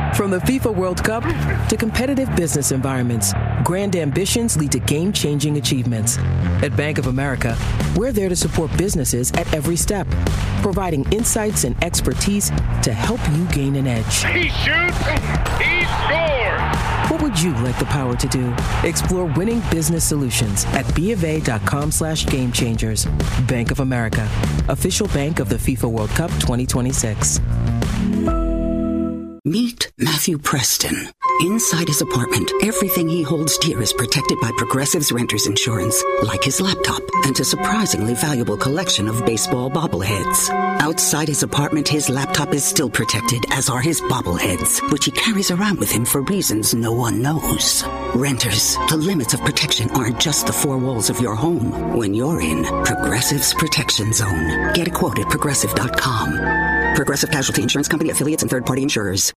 From the FIFA World Cup to competitive business environments, grand ambitions lead to game-changing achievements. At Bank of America, we're there to support businesses at every step, providing insights and expertise to help you gain an edge. He shoots, he scores! What would you like the power to do? Explore winning business solutions at BofA.com/gamechangers. Bank of America, official bank of the FIFA World Cup 2026. Meet Matthew Preston. Inside his apartment, everything he holds dear is protected by Progressive's Renters Insurance, like his laptop and a surprisingly valuable collection of baseball bobbleheads. Outside his apartment, his laptop is still protected, as are his bobbleheads, which he carries around with him for reasons no one knows. Renters, the limits of protection aren't just the four walls of your home. When you're in Progressive's Protection Zone, get a quote at Progressive.com. Progressive Casualty Insurance Company, affiliates, and third-party insurers.